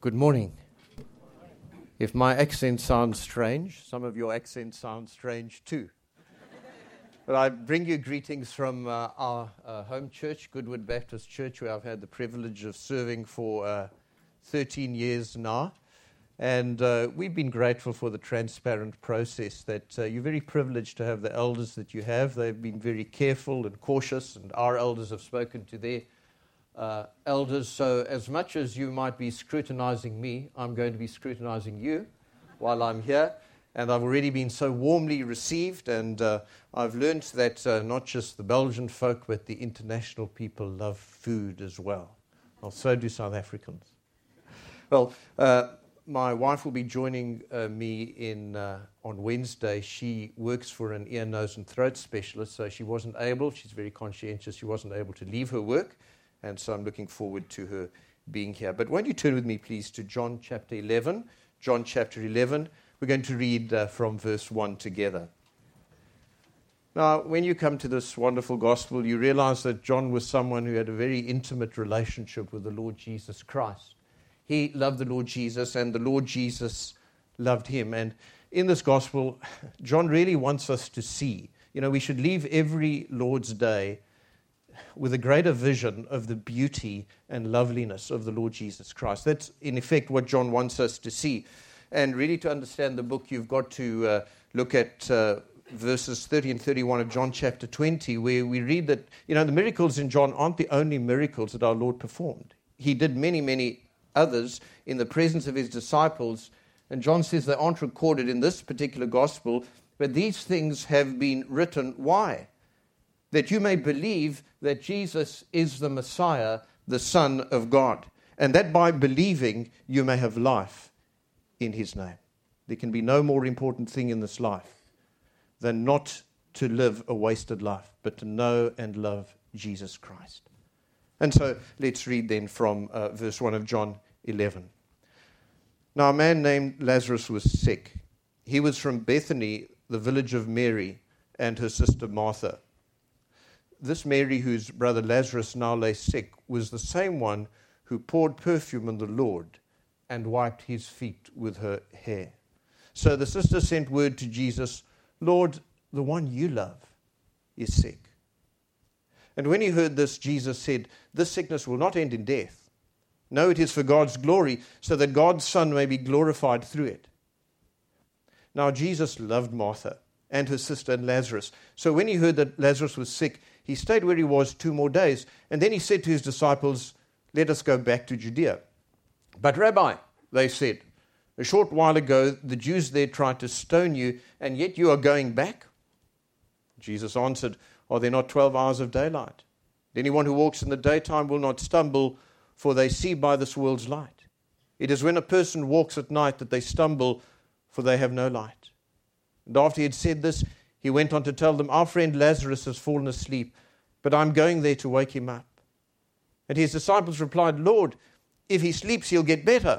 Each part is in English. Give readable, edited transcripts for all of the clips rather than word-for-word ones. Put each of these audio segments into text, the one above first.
Good morning. If my accent sounds strange, some of your accents sound strange too. But I bring you greetings from our home church, Goodwood Baptist Church, where I've had the privilege of serving for 13 years now. And we've been grateful for the transparent process that you're very privileged to have the elders that you have. They've been very careful and cautious, and our elders have spoken to their elders. So as much as you might be scrutinizing me, I'm going to be scrutinizing you while I'm here. And I've already been so warmly received, and I've learned that not just the Belgian folk, but the international people love food as well. Well, so do South Africans. Well, my wife will be joining me on Wednesday. She works for an ear, nose, and throat specialist, so she wasn't able. She's very conscientious. She wasn't able to leave her work, and so I'm looking forward to her being here. But won't you turn with me, please, to John chapter 11. John chapter 11. We're going to read from verse 1 together. Now, when you come to this wonderful gospel, you realize that John was someone who had a very intimate relationship with the Lord Jesus Christ. He loved the Lord Jesus, and the Lord Jesus loved him. And in this gospel, John really wants us to see, we should leave every Lord's Day with a greater vision of the beauty and loveliness of the Lord Jesus Christ. That's, in effect, what John wants us to see. And really, to understand the book, you've got to look at verses 30 and 31 of John chapter 20, where we read that, the miracles in John aren't the only miracles that our Lord performed. He did many, many others in the presence of his disciples, and John says they aren't recorded in this particular gospel, but these things have been written. Why? That you may believe that Jesus is the Messiah, the Son of God, and that by believing you may have life in his name. There can be no more important thing in this life than not to live a wasted life, but to know and love Jesus Christ. And so let's read then from verse 1 of John 11. Now a man named Lazarus was sick. He was from Bethany, the village of Mary and her sister Martha. This Mary, whose brother Lazarus now lay sick, was the same one who poured perfume on the Lord and wiped his feet with her hair. So the sister sent word to Jesus, Lord, the one you love is sick. And when he heard this, Jesus said, this sickness will not end in death. No, it is for God's glory, so that God's Son may be glorified through it. Now Jesus loved Martha and her sister and Lazarus. So when he heard that Lazarus was sick, he stayed where he was 2 more days. And then he said to his disciples, let us go back to Judea. But Rabbi, they said, a short while ago the Jews there tried to stone you, and yet you are going back? Jesus answered, are there not 12 hours of daylight? Anyone who walks in the daytime will not stumble, for they see by this world's light. It is when a person walks at night that they stumble, for they have no light. And after he had said this, he went on to tell them, our friend Lazarus has fallen asleep, but I'm going there to wake him up. And his disciples replied, Lord, if he sleeps, he'll get better.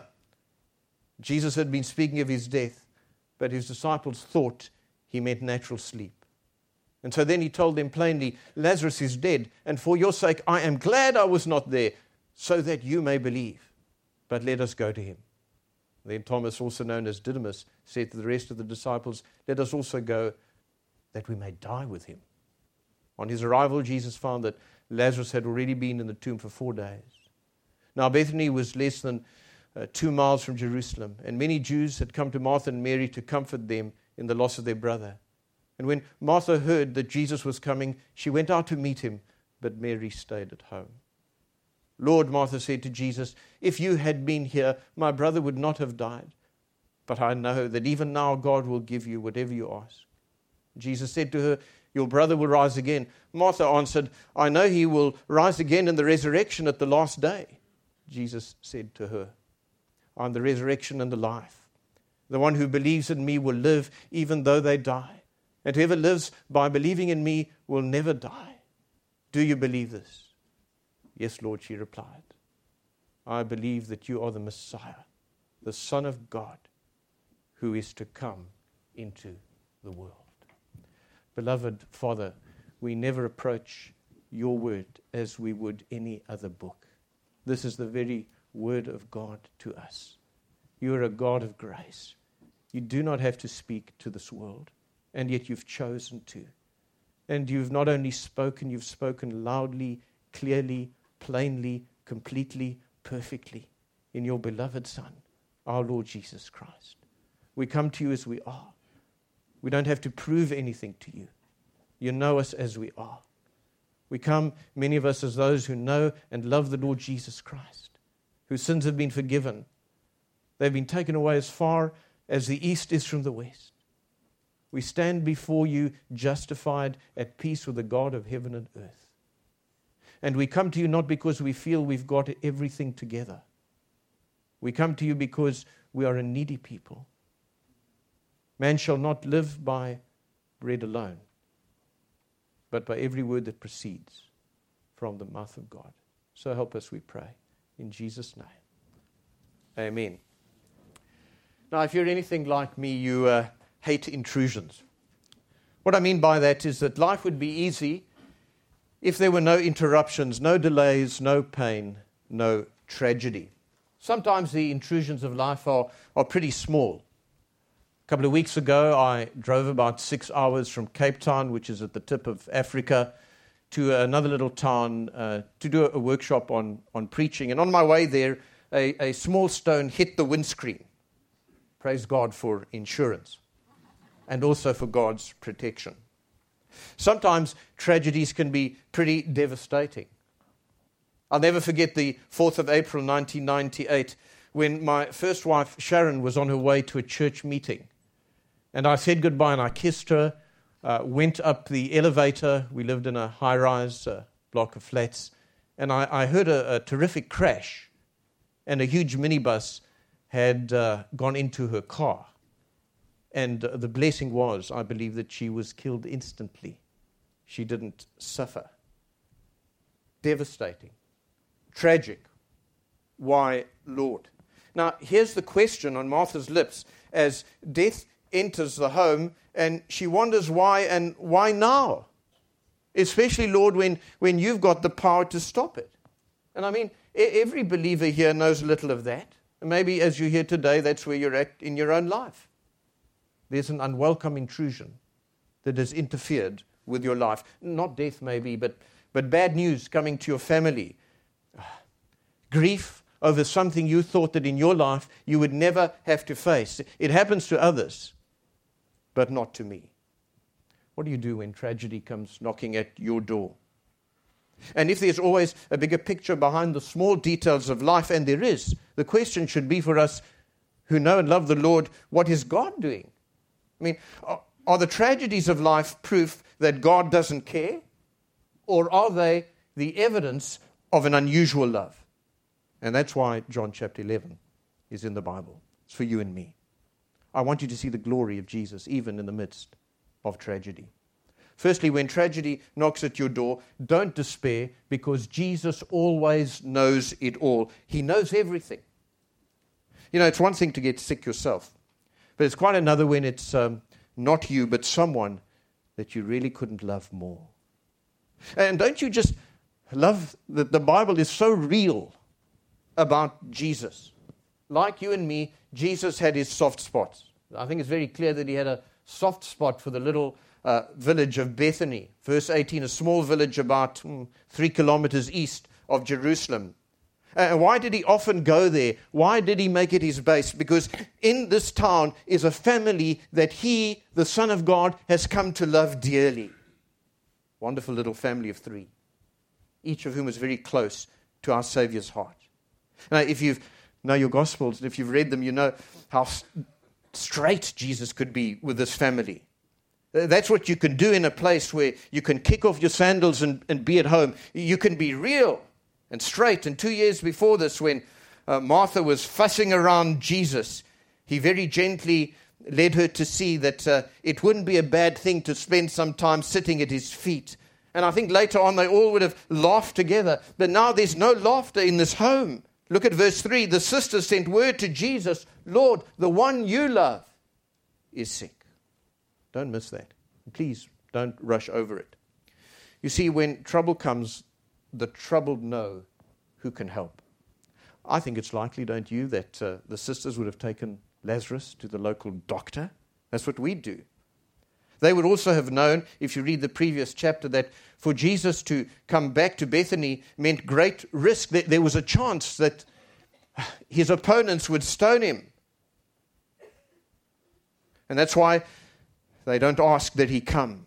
Jesus had been speaking of his death, but his disciples thought he meant natural sleep. And so then he told them plainly, Lazarus is dead, and for your sake I am glad I was not there, so that you may believe. But let us go to him. Then Thomas, also known as Didymus, said to the rest of the disciples, let us also go, that we may die with him. On his arrival, Jesus found that Lazarus had already been in the tomb for 4 days. Now Bethany was less than 2 miles from Jerusalem, and many Jews had come to Martha and Mary to comfort them in the loss of their brother. And when Martha heard that Jesus was coming, she went out to meet him, but Mary stayed at home. Lord, Martha said to Jesus, if you had been here, my brother would not have died. But I know that even now God will give you whatever you ask. Jesus said to her, your brother will rise again. Martha answered, I know he will rise again in the resurrection at the last day. Jesus said to her, I am the resurrection and the life. The one who believes in me will live even though they die. And whoever lives by believing in me will never die. Do you believe this? Yes, Lord, she replied. I believe that you are the Messiah, the Son of God, who is to come into the world. Beloved Father, we never approach your word as we would any other book. This is the very word of God to us. You are a God of grace. You do not have to speak to this world, and yet you've chosen to. And you've not only spoken, you've spoken loudly, clearly, plainly, completely, perfectly in your beloved Son, our Lord Jesus Christ. We come to you as we are. We don't have to prove anything to you. You know us as we are. We come, many of us, as those who know and love the Lord Jesus Christ, whose sins have been forgiven. They've been taken away as far as the east is from the west. We stand before you justified, at peace with the God of heaven and earth. And we come to you not because we feel we've got everything together. We come to you because we are a needy people. Man shall not live by bread alone, but by every word that proceeds from the mouth of God. So help us, we pray, in Jesus' name. Amen. Now, if you're anything like me, you hate intrusions. What I mean by that is that life would be easy if there were no interruptions, no delays, no pain, no tragedy. Sometimes the intrusions of life are pretty small. A couple of weeks ago, I drove about 6 hours from Cape Town, which is at the tip of Africa, to another little town to do a workshop on preaching. And on my way there, a small stone hit the windscreen. Praise God for insurance and also for God's protection. Sometimes tragedies can be pretty devastating. I'll never forget the 4th of April 1998 when my first wife Sharon was on her way to a church meeting. And I said goodbye and I kissed her, went up the elevator. We lived in a high-rise block of flats. And I heard a terrific crash, and a huge minibus had gone into her car. And the blessing was, I believe, that she was killed instantly. She didn't suffer. Devastating. Tragic. Why, Lord? Now, here's the question on Martha's lips as death enters the home, and she wonders why and why now? Especially, Lord, when you've got the power to stop it. And I mean, every believer here knows a little of that. And maybe as you're here today, that's where you're at in your own life. There's an unwelcome intrusion that has interfered with your life. Not death maybe, but bad news coming to your family. Grief over something you thought that in your life you would never have to face. It happens to others, but not to me. What do you do when tragedy comes knocking at your door? And if there's always a bigger picture behind the small details of life, and there is, the question should be for us who know and love the Lord, what is God doing? I mean, are the tragedies of life proof that God doesn't care? Or are they the evidence of an unusual love? And that's why John chapter 11 is in the Bible. It's for you and me. I want you to see the glory of Jesus even in the midst of tragedy. Firstly, when tragedy knocks at your door, don't despair, because Jesus always knows it all. He knows everything. You know, it's one thing to get sick yourself, but it's quite another when it's not you, but someone that you really couldn't love more. And don't you just love that the Bible is so real about Jesus? Like you and me, Jesus had his soft spots. I think it's very clear that he had a soft spot for the little village of Bethany. Verse 18, a small village about 3 kilometers east of Jerusalem. And why did he often go there? Why did he make it his base? Because in this town is a family that he, the Son of God, has come to love dearly. Wonderful little family of 3, each of whom was very close to our Savior's heart. Now, if you know your Gospels, if you've read them, you know how straight Jesus could be with this family. That's what you can do in a place where you can kick off your sandals and be at home. You can be real and straight. And 2 years before this, when Martha was fussing around Jesus, he very gently led her to see that it wouldn't be a bad thing to spend some time sitting at his feet. And I think later on they all would have laughed together. But now there's no laughter in this home. Look at verse 3. The sisters sent word to Jesus, Lord, the one you love is sick. Don't miss that. Please don't rush over it. You see, when trouble comes, the troubled know who can help. I think it's likely, don't you, that the sisters would have taken Lazarus to the local doctor. That's what we do. They would also have known, if you read the previous chapter, that for Jesus to come back to Bethany meant great risk. There was a chance that his opponents would stone him. And that's why they don't ask that he come.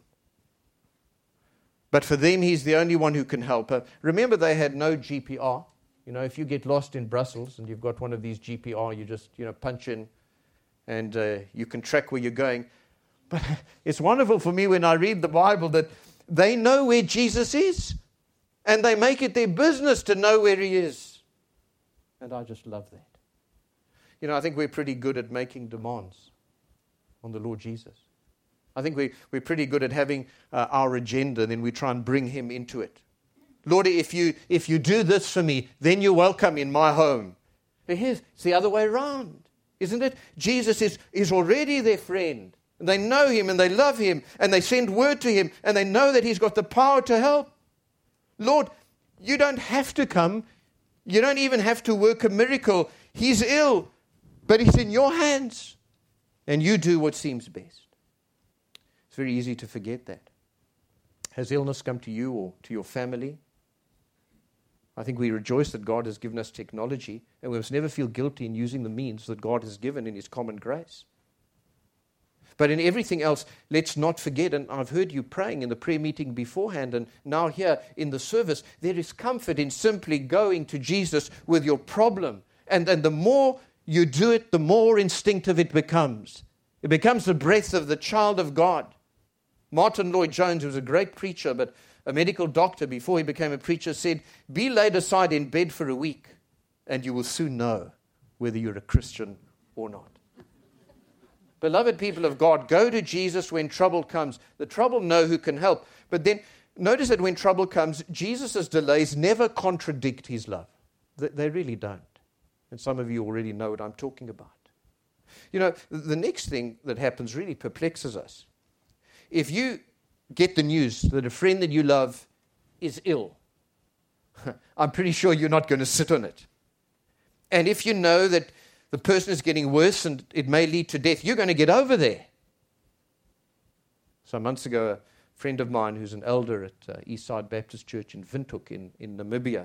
But for them, he's the only one who can help. Remember, they had no GPR. You know, if you get lost in Brussels and you've got one of these GPR, you just, punch in and you can track where you're going. But it's wonderful for me when I read the Bible that they know where Jesus is. And they make it their business to know where he is. And I just love that. I think we're pretty good at making demands on the Lord Jesus. I think we're pretty good at having our agenda, then we try and bring him into it. Lord, if you do this for me, then you're welcome in my home. It's the other way around, isn't it? Jesus is already their friend. And they know him and they love him and they send word to him and they know that he's got the power to help. Lord, you don't have to come. You don't even have to work a miracle. He's ill, but he's in your hands. And you do what seems best. It's very easy to forget that. Has illness come to you or to your family? I think we rejoice that God has given us technology, and we must never feel guilty in using the means that God has given in his common grace. But in everything else, let's not forget, and I've heard you praying in the prayer meeting beforehand, and now here in the service, there is comfort in simply going to Jesus with your problem. And the more you do it, the more instinctive it becomes. It becomes the breath of the child of God. Martin Lloyd-Jones, who was a great preacher, but a medical doctor before he became a preacher, said, be laid aside in bed for a week, and you will soon know whether you're a Christian or not. Beloved people of God, go to Jesus when trouble comes. The trouble know who can help. But then notice that when trouble comes, Jesus' delays never contradict his love. They really don't. And some of you already know what I'm talking about. The next thing that happens really perplexes us. If you get the news that a friend that you love is ill, I'm pretty sure you're not going to sit on it. And if you know that the person is getting worse and it may lead to death, you're going to get over there. Some months ago, a friend of mine who's an elder at Eastside Baptist Church in Windhoek in Namibia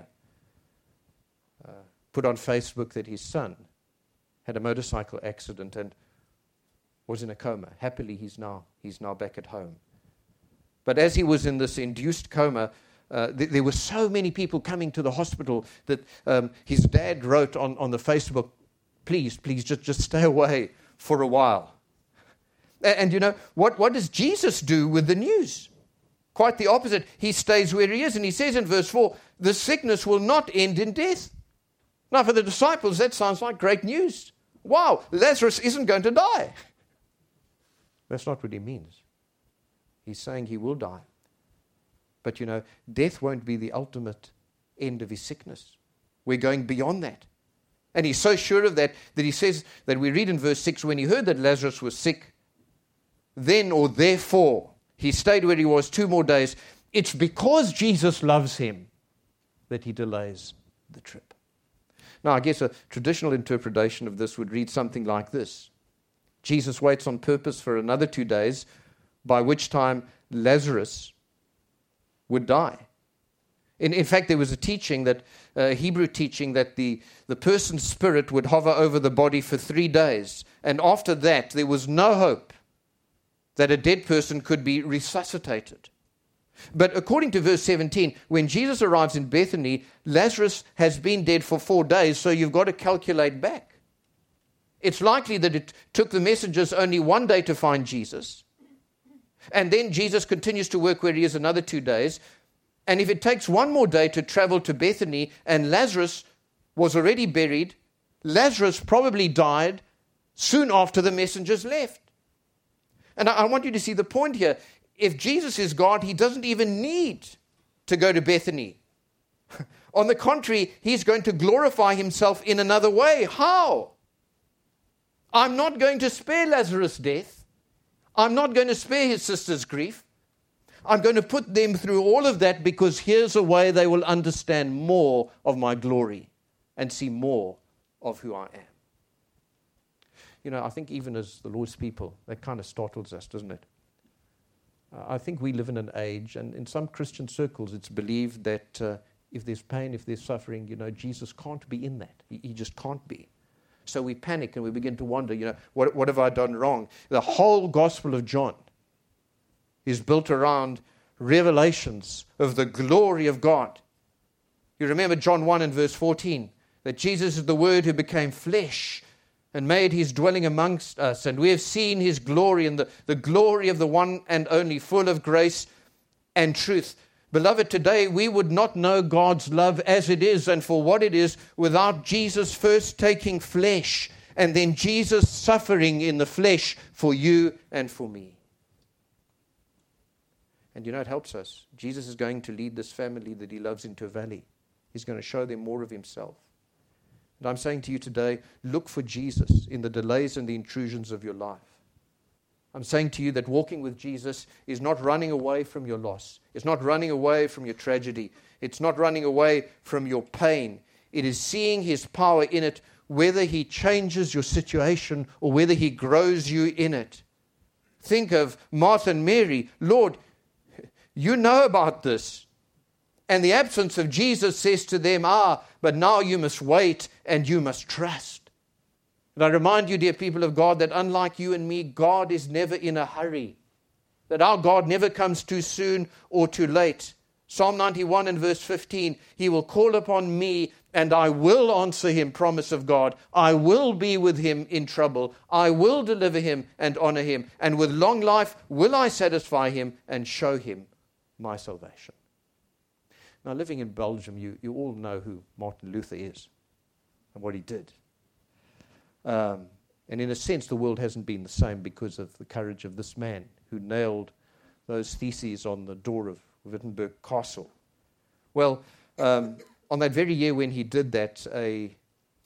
put on Facebook that his son had a motorcycle accident and was in a coma. Happily, he's now back at home. But as he was in this induced coma, there were so many people coming to the hospital that his dad wrote on the Facebook, please, just stay away for a while. And what does Jesus do with the news? Quite the opposite. He stays where he is, and he says in verse 4, the sickness will not end in death. Now, for the disciples, that sounds like great news. Wow, Lazarus isn't going to die. That's not what he means. He's saying he will die. But death won't be the ultimate end of his sickness. We're going beyond that. And he's so sure of that he says that we read in verse 6, when he heard that Lazarus was sick, then or therefore he stayed where he was 2 more days. It's because Jesus loves him that he delays the trip. Now, I guess a traditional interpretation of this would read something like this. Jesus waits on purpose for another 2 days, by which time Lazarus would die. In fact, there was a teaching that, Hebrew teaching, that the person's spirit would hover over the body for 3 days. And after that, there was no hope that a dead person could be resuscitated. But according to verse 17, when Jesus arrives in Bethany, Lazarus has been dead for 4 days, so you've got to calculate back. It's likely that it took the messengers only 1 day to find Jesus. And then Jesus continues to work where he is another 2 days. And if it takes 1 more day to travel to Bethany and Lazarus was already buried, Lazarus probably died soon after the messengers left. And I want you to see the point here. If Jesus is God, he doesn't even need to go to Bethany. On the contrary, he's going to glorify himself in another way. How? I'm not going to spare Lazarus' death. I'm not going to spare his sister's grief. I'm going to put them through all of that because here's a way they will understand more of my glory. and see more of who I am. You know, I think even as the Lord's people, that kind of startles us, doesn't it? I think we live in an age, and in some Christian circles, it's believed that if there's pain, if there's suffering, you know, Jesus can't be in that. He just can't be. So we panic and we begin to wonder, you know, what have I done wrong? The whole Gospel of John is built around revelations of the glory of God. You remember John 1 and verse 14, that Jesus is the Word who became flesh and made his dwelling amongst us, and we have seen his glory, and the glory of the one and only, full of grace and truth. Beloved, today we would not know God's love as it is and for what it is without Jesus first taking flesh and then Jesus suffering in the flesh for you and for me. And you know, it helps us. Jesus is going to lead this family that he loves into a valley. He's going to show them more of himself. And I'm saying to you today, look for Jesus in the delays and the intrusions of your life. I'm saying to you that walking with Jesus is not running away from your loss. It's not running away from your tragedy. It's not running away from your pain. It is seeing his power in it, whether he changes your situation or whether he grows you in it. Think of Martha and Mary. Lord, you know about this. And the absence of Jesus says to them, but now you must wait and you must trust. And I remind you, dear people of God, that unlike you and me, God is never in a hurry. That our God never comes too soon or too late. Psalm 91 and verse 15, he will call upon me and I will answer him, promise of God. I will be with him in trouble. I will deliver him and honor him. And with long life will I satisfy him and show him my salvation. Now, living in Belgium, you all know who Martin Luther is and what he did. And in a sense, the world hasn't been the same because of the courage of this man who nailed those theses on the door of Wittenberg Castle. Well, on that very year when he did that, a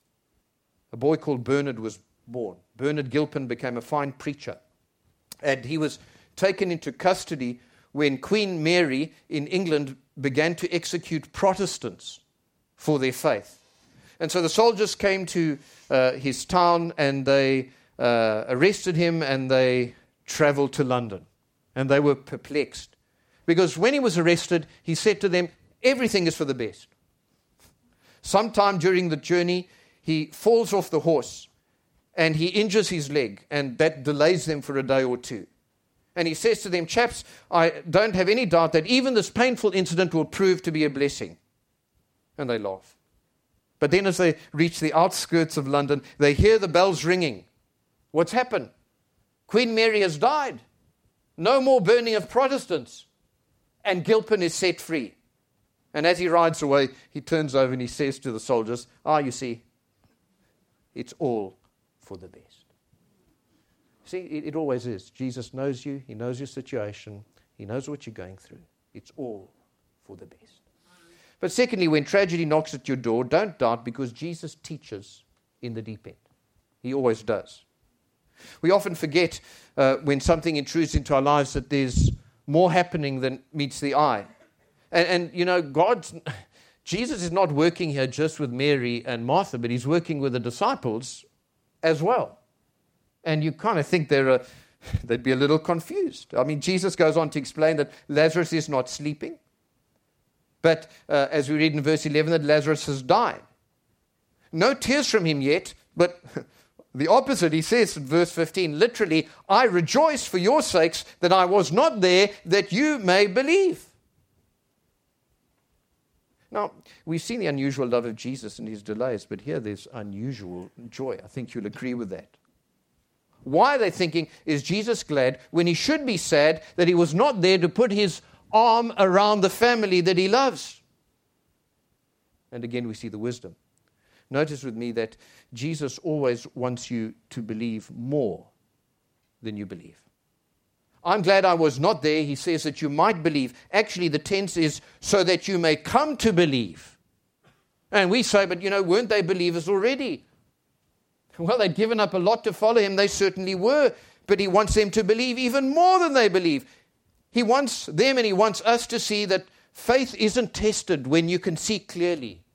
boy called Bernard was born. Bernard Gilpin became a fine preacher. And he was taken into custody when Queen Mary in England began to execute Protestants for their faith. And so the soldiers came to his town and they arrested him and they traveled to London. And they were perplexed. Because when he was arrested, he said to them, everything is for the best. Sometime during the journey, he falls off the horse and he injures his leg, and that delays them for a day or two. And he says to them, chaps, I don't have any doubt that even this painful incident will prove to be a blessing. And they laugh. But then as they reach the outskirts of London, they hear the bells ringing. What's happened? Queen Mary has died. No more burning of Protestants. And Gilpin is set free. And as he rides away, he turns over and he says to the soldiers, you see, it's all for the best. See, it always is. Jesus knows you. He knows your situation. He knows what you're going through. It's all for the best. But secondly, when tragedy knocks at your door, don't doubt, because Jesus teaches in the deep end. He always does. We often forget when something intrudes into our lives that there's more happening than meets the eye. And you know, Jesus is not working here just with Mary and Martha, but he's working with the disciples as well. And you kind of think they'd be a little confused. I mean, Jesus goes on to explain that Lazarus is not sleeping. But as we read in verse 11, that Lazarus has died. No tears from him yet, but the opposite, he says in verse 15, literally, I rejoice for your sakes that I was not there, that you may believe. Now, we've seen the unusual love of Jesus and his delays, but here there's unusual joy. I think you'll agree with that. Why are they thinking, is Jesus glad when he should be sad that he was not there to put his arm around the family that he loves? And again, we see the wisdom. Notice with me that Jesus always wants you to believe more than you believe. I'm glad I was not there, he says, that you might believe. Actually, the tense is so that you may come to believe. And we say, but weren't they believers already? Well, they'd given up a lot to follow him. They certainly were. But he wants them to believe even more than they believe. He wants them and he wants us to see that faith isn't tested when you can see clearly.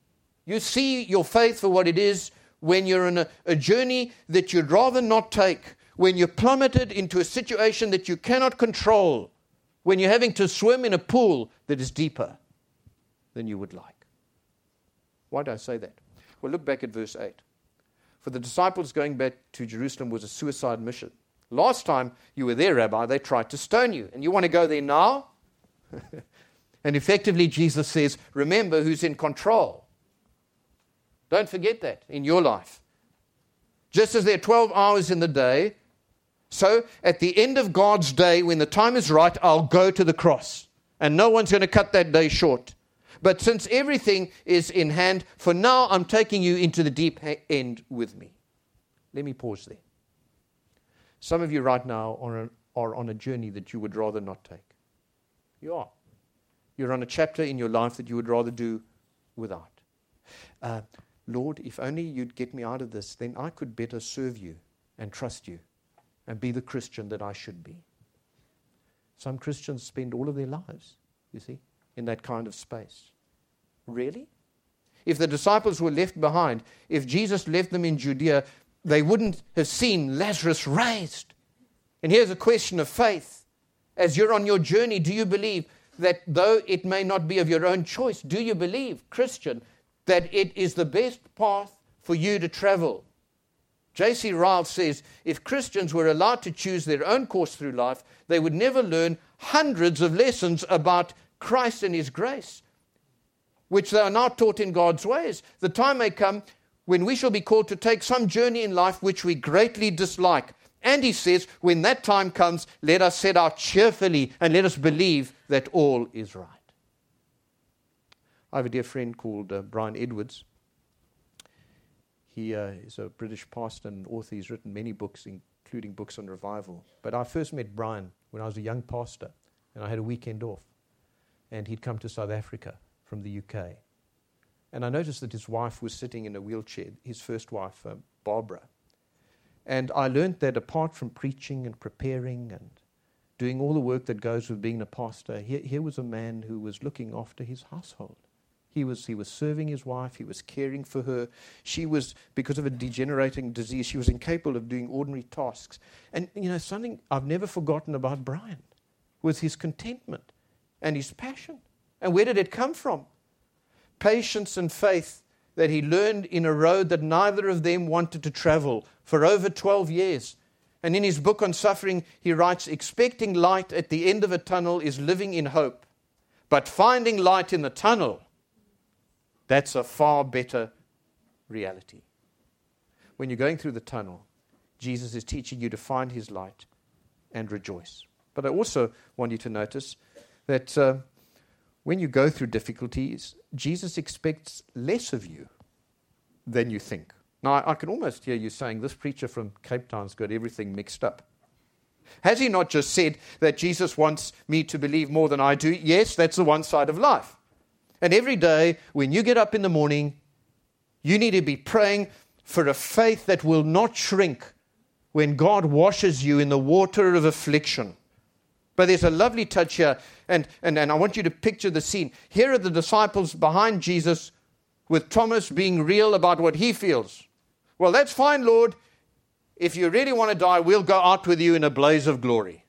You see your faith for what it is when you're in a journey that you'd rather not take, when you're plummeted into a situation that you cannot control, when you're having to swim in a pool that is deeper than you would like. Why do I say that? Well, look back at verse 8. For the disciples going back to Jerusalem was a suicide mission. Last time you were there, Rabbi, they tried to stone you. And you want to go there now? And effectively, Jesus says, remember who's in control. Don't forget that in your life. Just as there are 12 hours in the day, so at the end of God's day, when the time is right, I'll go to the cross. And no one's going to cut that day short. But since everything is in hand, for now I'm taking you into the deep end with me. Let me pause there. Some of you right now are on a journey that you would rather not take. You are. You're on a chapter in your life that you would rather do without. Lord, if only you'd get me out of this, then I could better serve you and trust you and be the Christian that I should be. Some Christians spend all of their lives, you see, in that kind of space. Really? If the disciples were left behind, if Jesus left them in Judea, they wouldn't have seen Lazarus raised. And here's a question of faith. As you're on your journey, do you believe that though it may not be of your own choice, do you believe, Christian, that it is the best path for you to travel? J.C. Ryle says, if Christians were allowed to choose their own course through life, they would never learn hundreds of lessons about Christ and His grace, which they are now taught in God's ways. The time may come when we shall be called to take some journey in life which we greatly dislike. And he says, when that time comes, let us set out cheerfully and let us believe that all is right. I have a dear friend called Brian Edwards. He is a British pastor and author. He's written many books, including books on revival. But I first met Brian when I was a young pastor, and I had a weekend off. And he'd come to South Africa from the UK. And I noticed that his wife was sitting in a wheelchair, his first wife, Barbara. And I learned that apart from preaching and preparing and doing all the work that goes with being a pastor, here was a man who was looking after his household. He was serving his wife. He was caring for her. She was, because of a degenerating disease, she was incapable of doing ordinary tasks. And, something I've never forgotten about Brian was his contentment and his passion. And where did it come from? Patience and faith that he learned in a road that neither of them wanted to travel for over 12 years. And in his book on suffering, he writes, expecting light at the end of a tunnel is living in hope. But finding light in the tunnel, that's a far better reality. When you're going through the tunnel, Jesus is teaching you to find His light and rejoice. But I also want you to notice that when you go through difficulties, Jesus expects less of you than you think. Now, I can almost hear you saying, this preacher from Cape Town's got everything mixed up. Has he not just said that Jesus wants me to believe more than I do? Yes, that's the one side of life. And every day, when you get up in the morning, you need to be praying for a faith that will not shrink when God washes you in the water of affliction. But there's a lovely touch here, and I want you to picture the scene. Here are the disciples behind Jesus, with Thomas being real about what he feels. Well, that's fine, Lord. If you really want to die, we'll go out with you in a blaze of glory.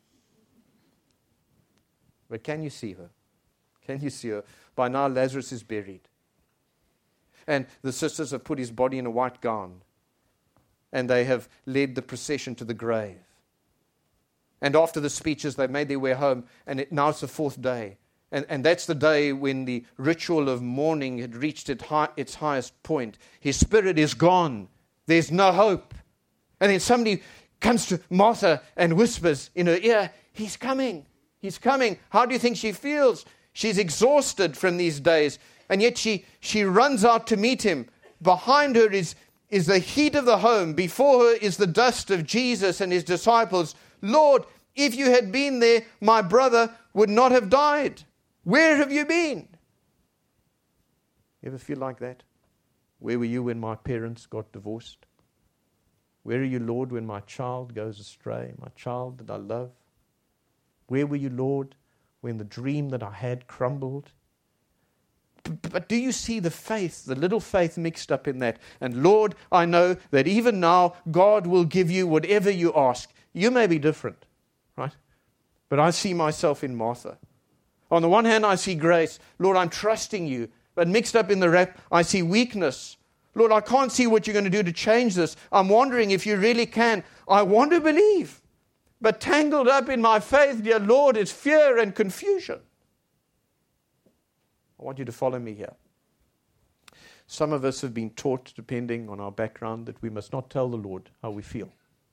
But can you see her? Can you see her? By now, Lazarus is buried. And the sisters have put his body in a white gown. And they have led the procession to the grave. And after the speeches, they've made their way home. And now it's the fourth day. And that's the day when the ritual of mourning had reached its highest point. His spirit is gone. There's no hope. And then somebody comes to Martha and whispers in her ear, He's coming. He's coming. How do you think she feels? She's exhausted from these days. And yet she runs out to meet him. Behind her is the heat of the home. Before her is the dust of Jesus and His disciples. Lord, if you had been there, my brother would not have died. Where have you been? You ever feel like that? Where were you when my parents got divorced? Where are you, Lord, when my child goes astray, my child that I love? Where were you, Lord, when the dream that I had crumbled? But do you see the faith, the little faith mixed up in that? And Lord, I know that even now God will give you whatever you ask. You may be different, right? But I see myself in Martha. On the one hand, I see grace. Lord, I'm trusting you. But mixed up in the wrap, I see weakness. Lord, I can't see what you're going to do to change this. I'm wondering if you really can. I want to believe. But tangled up in my faith, dear Lord, is fear and confusion. I want you to follow me here. Some of us have been taught, depending on our background, that we must not tell the Lord how we feel.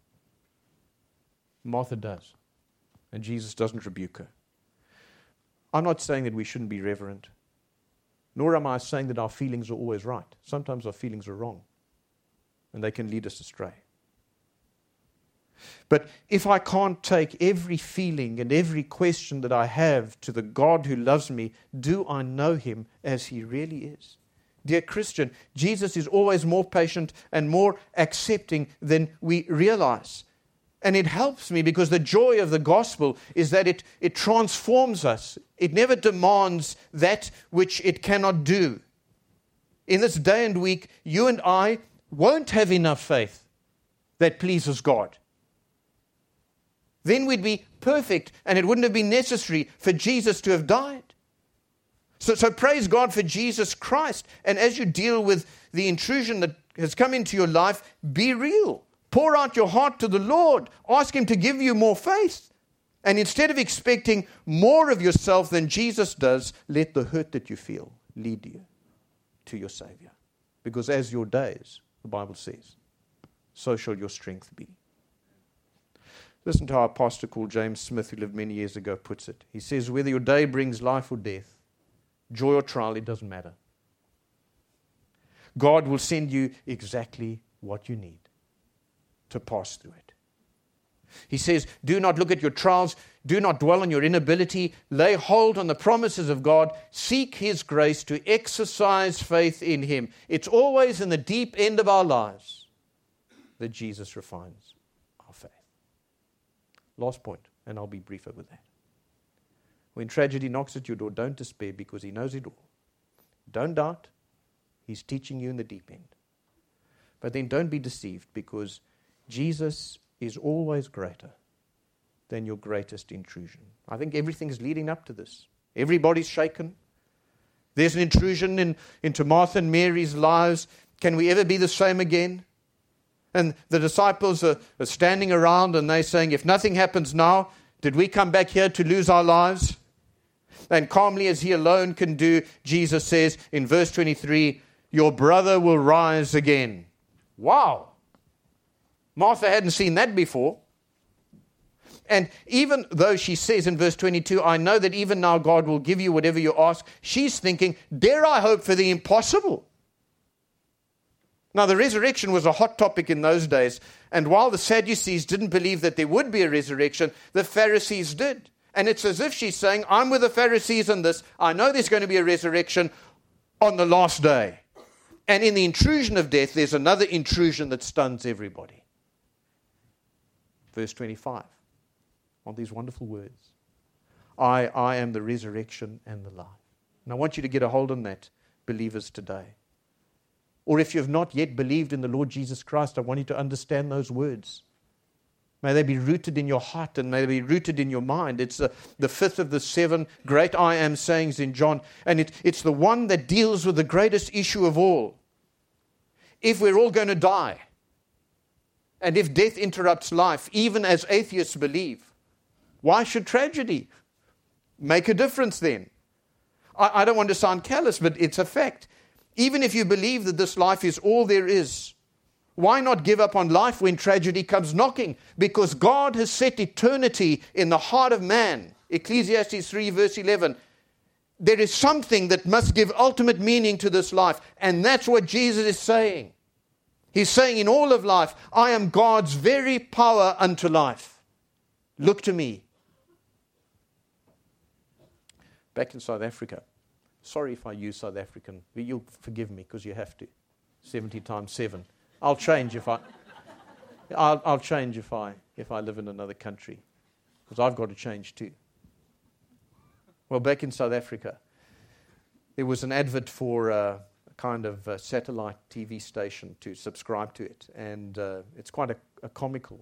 Martha does. And Jesus doesn't rebuke her. I'm not saying that we shouldn't be reverent. Nor am I saying that our feelings are always right. Sometimes our feelings are wrong. And they can lead us astray. But if I can't take every feeling and every question that I have to the God who loves me, do I know Him as He really is? Dear Christian, Jesus is always more patient and more accepting than we realize. And it helps me because the joy of the gospel is that it transforms us. It never demands that which it cannot do. In this day and week, you and I won't have enough faith that pleases God. Then we'd be perfect and it wouldn't have been necessary for Jesus to have died. So praise God for Jesus Christ. And as you deal with the intrusion that has come into your life, be real. Pour out your heart to the Lord. Ask Him to give you more faith. And instead of expecting more of yourself than Jesus does, let the hurt that you feel lead you to your Savior. Because as your days, the Bible says, so shall your strength be. Listen to how a pastor called James Smith, who lived many years ago, puts it. He says, whether your day brings life or death, joy or trial, it doesn't matter. God will send you exactly what you need to pass through it. He says, do not look at your trials. Do not dwell on your inability. Lay hold on the promises of God. Seek His grace to exercise faith in Him. It's always in the deep end of our lives that Jesus refines our faith. Last point, and I'll be briefer with that. When tragedy knocks at your door, don't despair because He knows it all. Don't doubt. He's teaching you in the deep end. But then don't be deceived because Jesus is always greater than your greatest intrusion. I think everything's leading up to this. Everybody's shaken. There's an intrusion into Martha and Mary's lives. Can we ever be the same again? And the disciples are standing around and they're saying, if nothing happens now, did we come back here to lose our lives? And calmly as He alone can do, Jesus says in verse 23, your brother will rise again. Wow! Martha hadn't seen that before. And even though she says in verse 22, I know that even now God will give you whatever you ask, she's thinking, dare I hope for the impossible? Now, the resurrection was a hot topic in those days. And while the Sadducees didn't believe that there would be a resurrection, the Pharisees did. And it's as if she's saying, I'm with the Pharisees on this. I know there's going to be a resurrection on the last day. And in the intrusion of death, there's another intrusion that stuns everybody. Verse 25. On these wonderful words. I am the resurrection and the life. And I want you to get a hold on that, believers today. Or if you have not yet believed in the Lord Jesus Christ, I want you to understand those words. May they be rooted in your heart and may they be rooted in your mind. It's the fifth of the 7 great I am sayings in John. And it's the one that deals with the greatest issue of all. If we're all going to die, and if death interrupts life, even as atheists believe, why should tragedy make a difference then? I don't want to sound callous, but it's a fact. Even if you believe that this life is all there is, why not give up on life when tragedy comes knocking? Because God has set eternity in the heart of man. Ecclesiastes 3 verse 11. There is something that must give ultimate meaning to this life. And that's what Jesus is saying. He's saying in all of life, I am God's very power unto life. Look to me. Back in South Africa. Sorry if I use South African. You'll forgive me because you have to. 70 times 7. I'll change if I'll change if I live in another country. Because I've got to change too. Well, back in South Africa, there was an advert for a kind of satellite TV station to subscribe to it. And it's quite a comical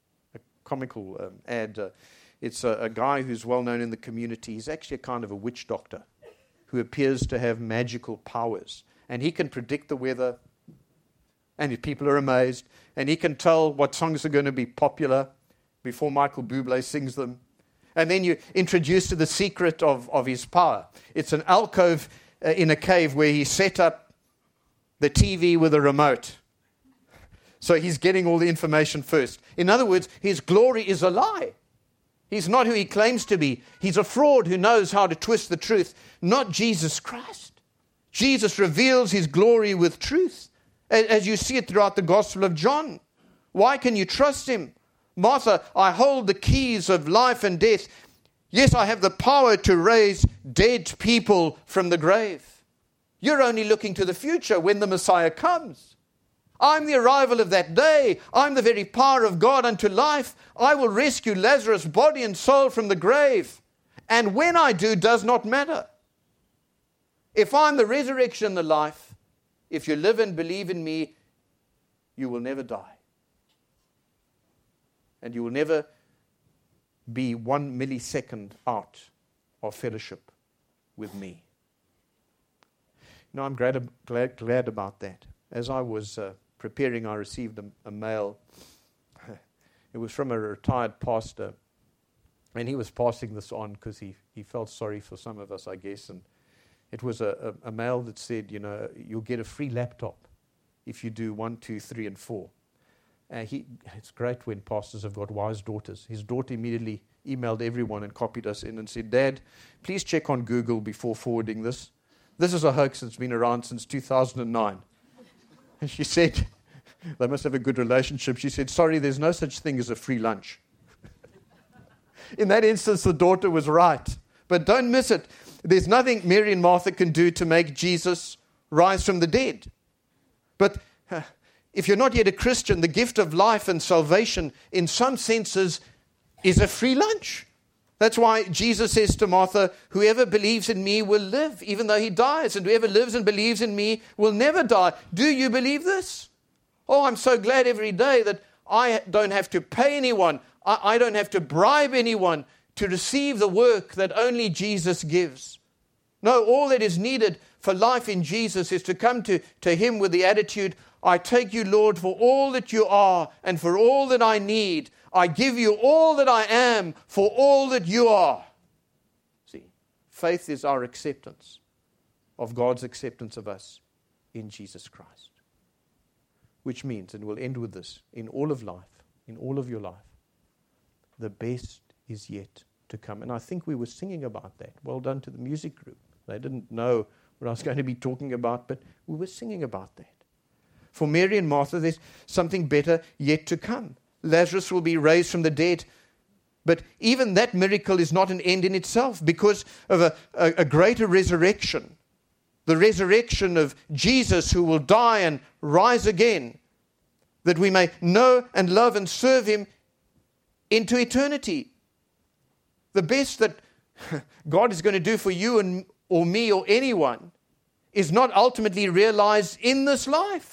ad. It's a guy who's well known in the community. He's actually a kind of a witch doctor who appears to have magical powers. And he can predict the weather, and people are amazed. And he can tell what songs are going to be popular before Michael Bublé sings them. And then you're introduced to the secret of his power. It's an alcove in a cave where he set up the TV with a remote. So he's getting all the information first. In other words, his glory is a lie. He's not who he claims to be. He's a fraud who knows how to twist the truth, not Jesus Christ. Jesus reveals his glory with truth, as you see it throughout the Gospel of John. Why can you trust him? Martha, I hold the keys of life and death. Yes, I have the power to raise dead people from the grave. You're only looking to the future when the Messiah comes. I'm the arrival of that day. I'm the very power of God unto life. I will rescue Lazarus' body and soul from the grave. And when I do does not matter. If I'm the resurrection and the life, if you live and believe in me, you will never die. And you will never be 1 millisecond out of fellowship with me. I'm glad about that. As I was preparing, I received a mail. It was from a retired pastor, and he was passing this on because he felt sorry for some of us, I guess. And it was a mail that said, you'll get a free laptop if you do 1, 2, 3, and 4. It's great when pastors have got wise daughters. His daughter immediately emailed everyone and copied us in and said, Dad, please check on Google before forwarding this. This is a hoax that's been around since 2009. And she said, they must have a good relationship. She said, sorry, there's no such thing as a free lunch. In that instance, the daughter was right. But don't miss it. There's nothing Mary and Martha can do to make Jesus rise from the dead. But if you're not yet a Christian, the gift of life and salvation, in some senses, is a free lunch. That's why Jesus says to Martha, whoever believes in me will live, even though he dies. And whoever lives and believes in me will never die. Do you believe this? Oh, I'm so glad every day that I don't have to pay anyone. I don't have to bribe anyone to receive the work that only Jesus gives. No, all that is needed for life in Jesus is to come to him with the attitude, I take you, Lord, for all that you are and for all that I need. I give you all that I am for all that you are. See, faith is our acceptance of God's acceptance of us in Jesus Christ. Which means, and we'll end with this, in all of life, in all of your life, the best is yet to come. And I think we were singing about that. Well done to the music group. They didn't know what I was going to be talking about, but we were singing about that. For Mary and Martha, there's something better yet to come. Lazarus will be raised from the dead. But even that miracle is not an end in itself because of a greater resurrection. The resurrection of Jesus who will die and rise again, that we may know and love and serve him into eternity. The best that God is going to do for you or me or anyone is not ultimately realized in this life.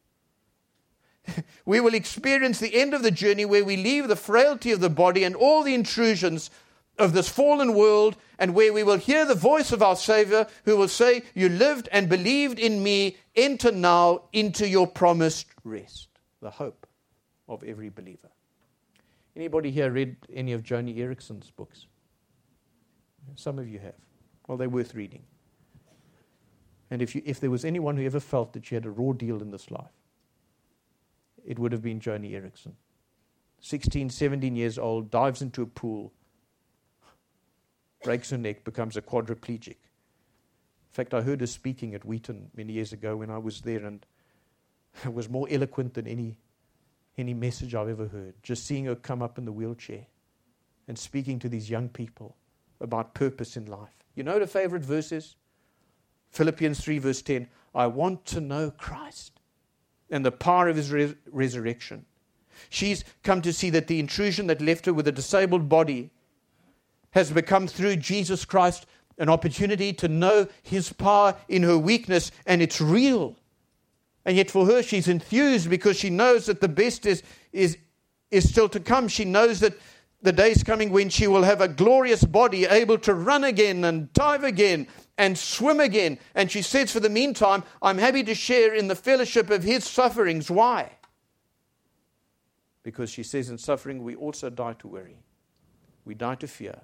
We will experience the end of the journey where we leave the frailty of the body and all the intrusions of this fallen world, and where we will hear the voice of our Savior who will say, you lived and believed in me, enter now into your promised rest. The hope of every believer. Anybody here read any of Joni Eareckson's books? Some of you have. Well, they're worth reading. And if there was anyone who ever felt that she had a raw deal in this life, it would have been Joni Eareckson. 16, 17 years old, dives into a pool, breaks her neck, becomes a quadriplegic. In fact, I heard her speaking at Wheaton many years ago when I was there, and it was more eloquent than any message I've ever heard. Just seeing her come up in the wheelchair and speaking to these young people about purpose in life. You know what her favorite verse is? Philippians 3 verse 10. I want to know Christ and the power of his resurrection. She's come to see that the intrusion that left her with a disabled body has become through Jesus Christ an opportunity to know His power in her weakness, and it's real. And yet for her, she's enthused because she knows that the best is still to come. She knows that the day is coming when she will have a glorious body, able to run again and dive again and swim again. And she says, for the meantime, I'm happy to share in the fellowship of His sufferings. Why? Because she says in suffering, we also die to worry. We die to fear.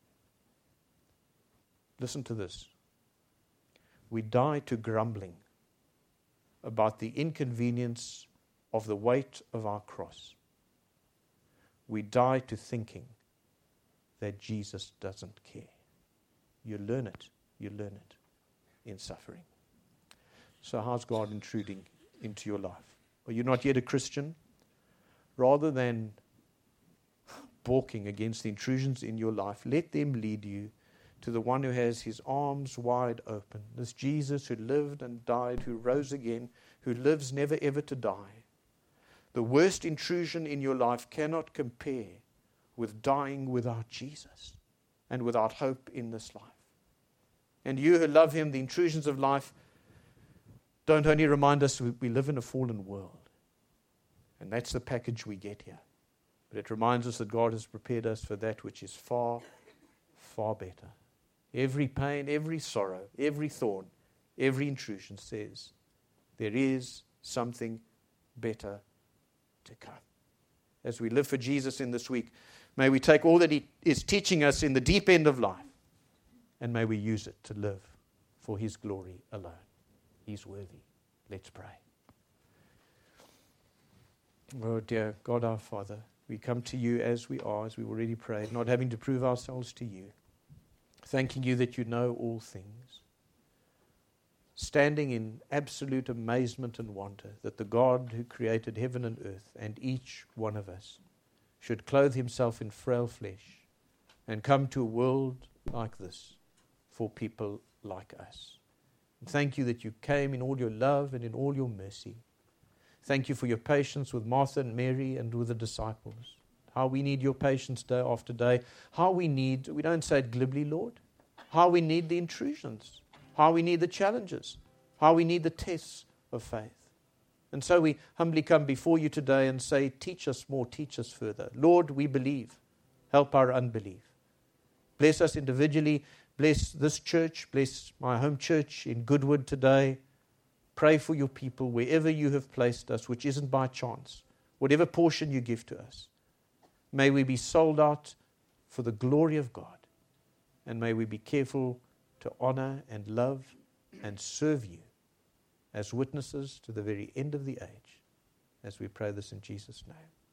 Listen to this. We die to grumbling about the inconvenience of the weight of our cross. We die to thinking that Jesus doesn't care. You learn it in suffering. So how's God intruding into your life? Are you not yet a Christian? Rather than balking against the intrusions in your life, let them lead you to the one who has His arms wide open. This Jesus who lived and died, who rose again, who lives never ever to die. The worst intrusion in your life cannot compare with dying without Jesus and without hope in this life. And you who love Him, the intrusions of life don't only remind us we live in a fallen world. And that's the package we get here. But it reminds us that God has prepared us for that which is far, far better. Every pain, every sorrow, every thorn, every intrusion says there is something better to come. As we live for Jesus in this week, may we take all that He is teaching us in the deep end of life, and may we use it to live for His glory alone. He's worthy. Let's pray. Oh dear God our Father, we come to You as we are, as we already prayed, not having to prove ourselves to You, thanking You that You know all things, standing in absolute amazement and wonder that the God who created heaven and earth and each one of us should clothe Himself in frail flesh and come to a world like this for people like us. And thank You that You came in all Your love and in all Your mercy. Thank You for Your patience with Martha and Mary and with the disciples. How we need Your patience day after day. How we don't say it glibly, Lord, how we need the intrusions, how we need the challenges, how we need the tests of faith. And so we humbly come before You today and say, teach us more, teach us further. Lord, we believe. Help our unbelief. Bless us individually. Bless this church. Bless my home church in Goodwood today. Pray for Your people wherever You have placed us, which isn't by chance. Whatever portion You give to us. May we be sold out for the glory of God. And may we be careful to honor and love and serve You as witnesses to the very end of the age, as we pray this in Jesus' name.